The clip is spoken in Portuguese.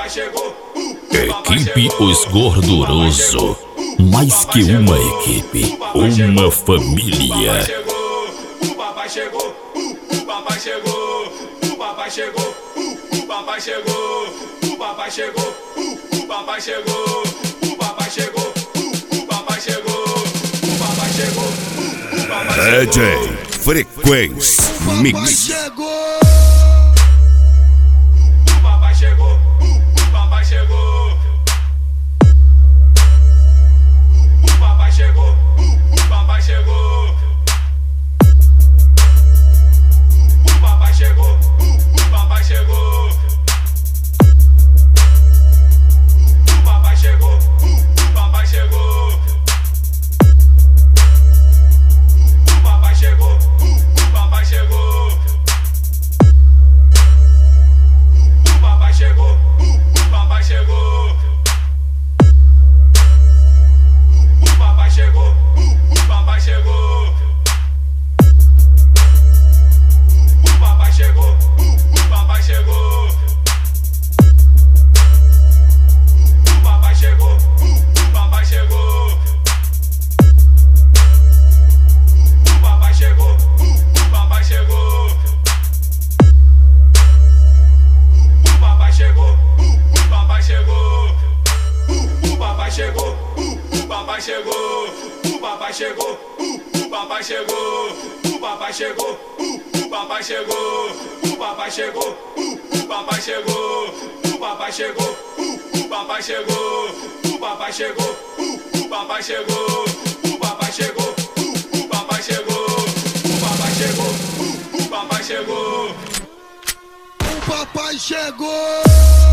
Equipe Os Gorduroso. Mais que uma equipe, uma família. O papai chegou, o papai chegou, o papai chegou, o papai chegou, o papai chegou, o papai chegou, o papai chegou, o papai chegou, o papai chegou, o papai chegou. DJ Frequência Mix. O papai chegou, o papai chegou. O papai chegou, o papai chegou. O papai chegou, o papai chegou. O papai chegou, o papai chegou. O papai chegou, o papai chegou. O papai chegou, o papai chegou. O papai chegou, o papai chegou. O papai chegou, o papai chegou. O papai chegou, o papai chegou. O papai chegou, o papai chegou. O papai chegou, o papai chegou. O papai chegou, o papai chegou. O papai chegou, o papai chegou. O papai chegou, o papai chegou. O papai chegou, o papai chegou. O papai chegou, o papai chegou. O papai chegou, o papai chegou. O papai chegou, o papai chegou. O papai chegou, o papai chegou. O papai chegou.